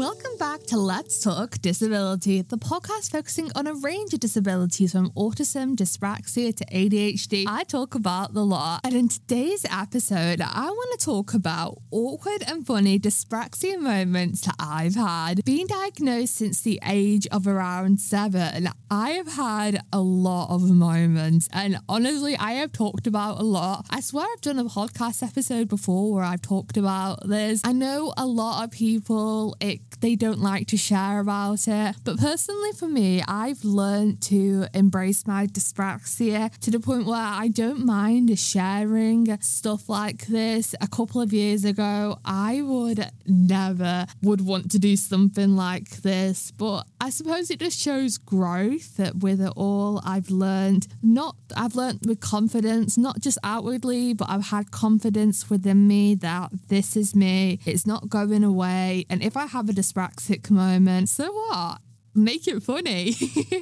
Welcome back to Let's Talk Disability, the podcast focusing on a range of disabilities from autism, dyspraxia to ADHD. I talk about the lot, and in today's episode, I want to talk about awkward and funny dyspraxia moments that I've had. Being diagnosed since the age of around 7, I have had a lot of moments, and honestly, I have talked about a lot. I swear I've done a podcast episode before where I've talked about this. I know a lot of people, they don't like to share about it. But personally for me, I've learned to embrace my dyspraxia to the point where I don't mind sharing stuff like this. A couple of years ago, I would never want to do something like this. But I suppose it just shows growth with it all. I've learned with confidence, not just outwardly, but I've had confidence within me that this is me. It's not going away. And if I have a dyspraxic moment, so what? Make it funny.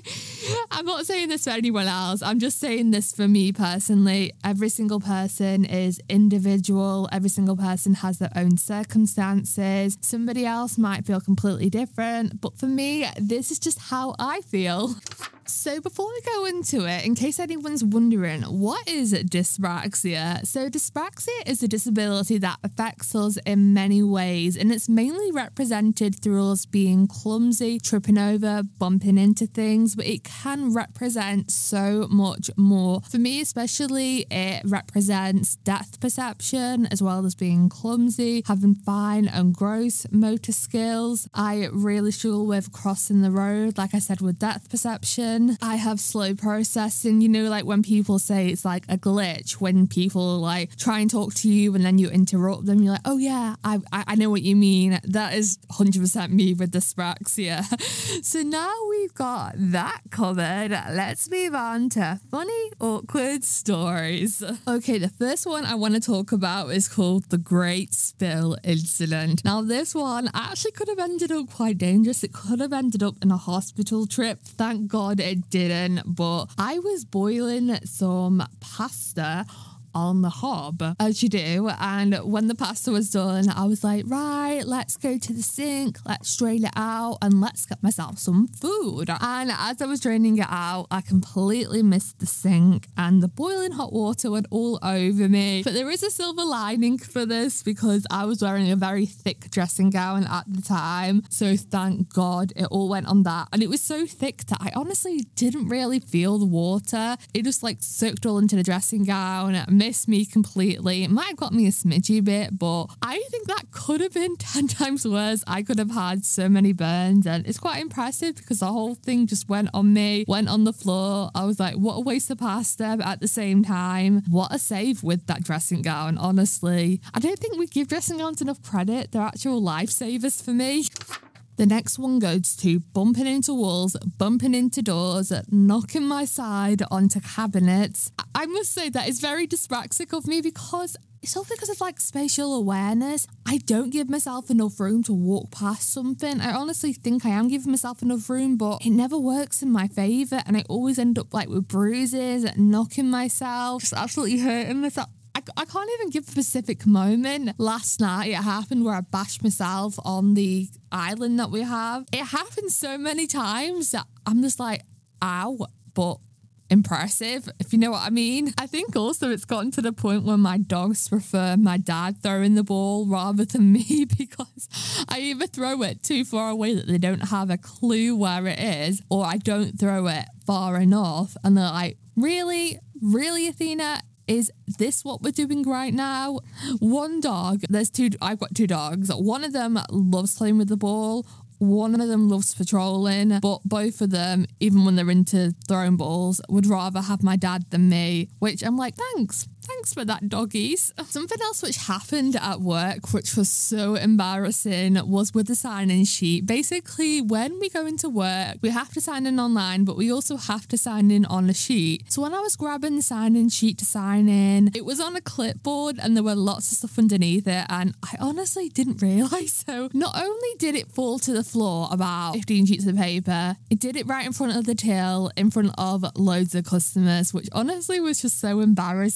I'm not saying this for anyone else. I'm just saying this for me personally. Every single person is individual. Every single person has their own circumstances. Somebody else might feel completely different. But for me, this is just how I feel. So before we go into it, in case anyone's wondering, what is dyspraxia? So dyspraxia is a disability that affects us in many ways, and it's mainly represented through us being clumsy, tripping over, bumping into things, but it can represent so much more. For me especially, it represents depth perception as well as being clumsy, having fine and gross motor skills. I really struggle with crossing the road, like I said, with depth perception. I have slow processing, like when people say it's like a glitch, when people like try and talk to you and then you interrupt them, you're like, oh yeah, I know what you mean. That is 100% me with dyspraxia. So now we've got that covered, let's move on to funny, awkward stories. Okay, the first one I want to talk about is called the Great Spill Incident. Now this one actually could have ended up quite dangerous. It could have ended up in a hospital trip. Thank God it didn't, but I was boiling some pasta on the hob, as you do, and when the pasta was done, I was like, right, let's go to the sink, let's drain it out, and let's get myself some food. And as I was draining it out, I completely missed the sink, and the boiling hot water went all over me. But there is a silver lining for this, because I was wearing a very thick dressing gown at the time, so thank God it all went on that. And it was so thick that I honestly didn't really feel the water. It just like soaked all into the dressing gown, missed me completely. It might have got me a smidgy bit, but I think that could have been 10 times worse. I could have had so many burns, and it's quite impressive because the whole thing just went on me, went on the floor. I was like, what a waste of pasta, but at the same time, what a save with that dressing gown, honestly. I don't think we give dressing gowns enough credit. They're actual lifesavers for me. The next one goes to bumping into walls, bumping into doors, knocking my side onto cabinets. I must say that is very dyspraxic of me because it's all because of like spatial awareness. I don't give myself enough room to walk past something. I honestly think I am giving myself enough room, but it never works in my favour, and I always end up like with bruises, knocking myself, just absolutely hurting myself. I can't even give a specific moment. Last night it happened where I bashed myself on the island that we have. It happened so many times that I'm just like, ow, but impressive, if you know what I mean. I think also it's gotten to the point where my dogs prefer my dad throwing the ball rather than me, because I either throw it too far away that they don't have a clue where it is, or I don't throw it far enough and they're like, really, Athena? Is this what we're doing right now? One dog, I've got 2 dogs. One of them loves playing with the ball. One of them loves patrolling, but both of them, even when they're into throwing balls, would rather have my dad than me, which I'm like, thanks for that, doggies. Something else which happened at work, which was so embarrassing, was with the sign-in sheet. Basically, when we go into work, we have to sign in online, but we also have to sign in on a sheet. So when I was grabbing the sign-in sheet to sign in, it was on a clipboard and there were lots of stuff underneath it, and I honestly didn't realise. So not only did it fall to the floor about 15 sheets of paper, it did it right in front of the till, in front of loads of customers, which honestly was just so embarrassing.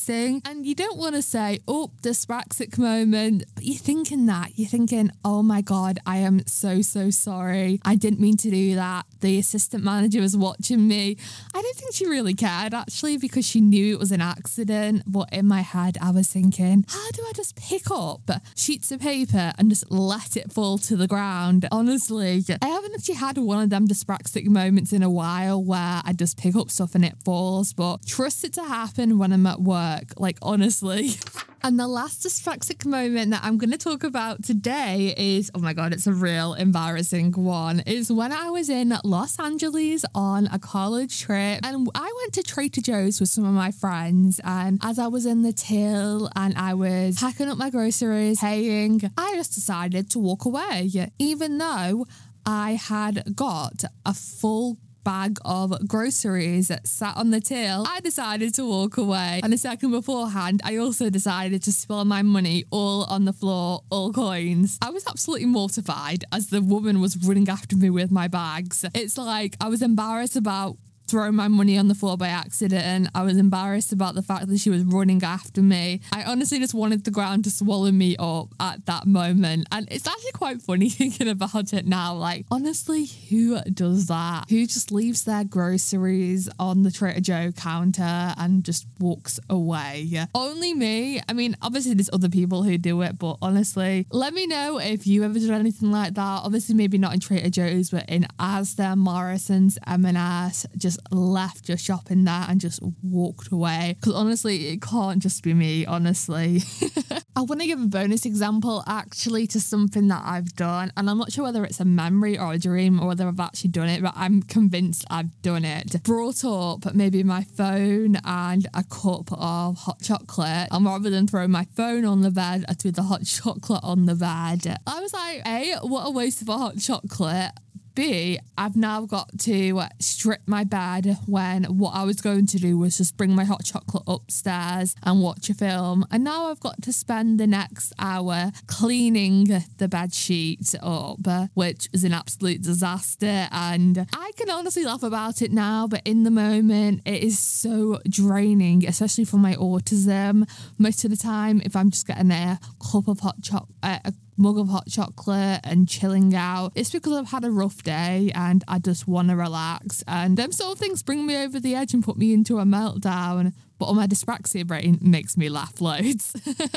And you don't want to say, oh, dyspraxic moment. But you're thinking that. You're thinking, oh my God, I am so sorry. I didn't mean to do that. The assistant manager was watching me. I don't think she really cared, actually, because she knew it was an accident. But in my head, I was thinking, how do I just pick up sheets of paper and just let it fall to the ground? Honestly, I haven't actually had one of them dyspraxic moments in a while where I just pick up stuff and it falls, but trust it to happen when I'm at work, like honestly. And the last dyspraxic moment that I'm going to talk about today is, oh my God, it's a real embarrassing one, is when I was in Los Angeles on a college trip and I went to Trader Joe's with some of my friends, and as I was in the till and I was packing up my groceries, paying, I just decided to walk away, even though I had got a full bag of groceries sat on the till. I decided to walk away, and a second beforehand I also decided to spill my money all on the floor, all coins. I was absolutely mortified as the woman was running after me with my bags. It's like I was embarrassed about throwing my money on the floor by accident. I was embarrassed about the fact that she was running after me. I honestly just wanted the ground to swallow me up at that moment. And it's actually quite funny thinking about it now. Like, honestly, who does that? Who just leaves their groceries on the Trader Joe counter and just walks away? Only me. I mean, obviously there's other people who do it, but honestly, let me know if you ever did anything like that. Obviously, maybe not in Trader Joe's, but in Asda, Morrison's, M&S, just left your shopping there and just walked away, because honestly it can't just be me, honestly. I want to give a bonus example actually to something that I've done, and I'm not sure whether it's a memory or a dream or whether I've actually done it, but I'm convinced I've done it. Brought up maybe my phone and a cup of hot chocolate, and rather than throw my phone on the bed, I threw the hot chocolate on the bed. I was like, A, what a waste of a hot chocolate. B, I've now got to strip my bed when what I was going to do was just bring my hot chocolate upstairs and watch a film. And now I've got to spend the next hour cleaning the bed sheet up, which is an absolute disaster. And I can honestly laugh about it now, but in the moment, it is so draining, especially for my autism. Most of the time, if I'm just getting a cup of hot chocolate, a mug of hot chocolate and chilling out, it's because I've had a rough day and I just want to relax, and them sort of things bring me over the edge and put me into a meltdown. But on my dyspraxia brain makes me laugh loads.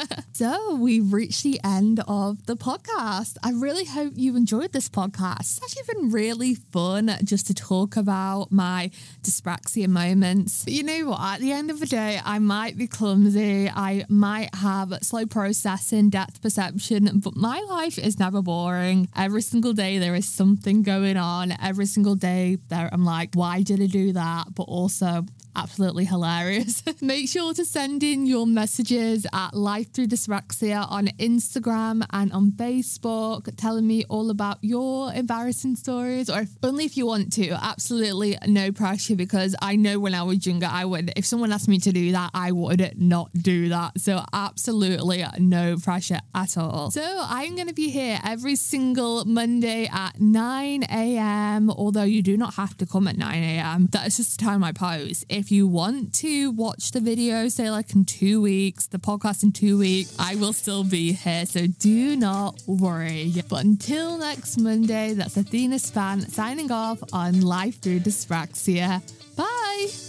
So we've reached the end of the podcast. I really hope you enjoyed this podcast. It's actually been really fun just to talk about my dyspraxia moments. But you know what? At the end of the day, I might be clumsy. I might have slow processing, depth perception, but my life is never boring. Every single day there is something going on. Every single day there I'm like, why did I do that? But also absolutely hilarious. Make sure to send in your messages at Life Through Dyspraxia on Instagram and on Facebook, telling me all about your embarrassing stories, or only if you want to. Absolutely no pressure, because I know when I was younger, if someone asked me to do that, I would not do that. So absolutely no pressure at all. So I'm going to be here every single Monday at 9 a.m, although you do not have to come at 9 a.m. That is just the time I post. If you want to watch the video, say like in 2 weeks, the podcast in 2 weeks, I will still be here. So do not worry. But until next Monday, that's Athena Span signing off on Life Through Dyspraxia. Bye.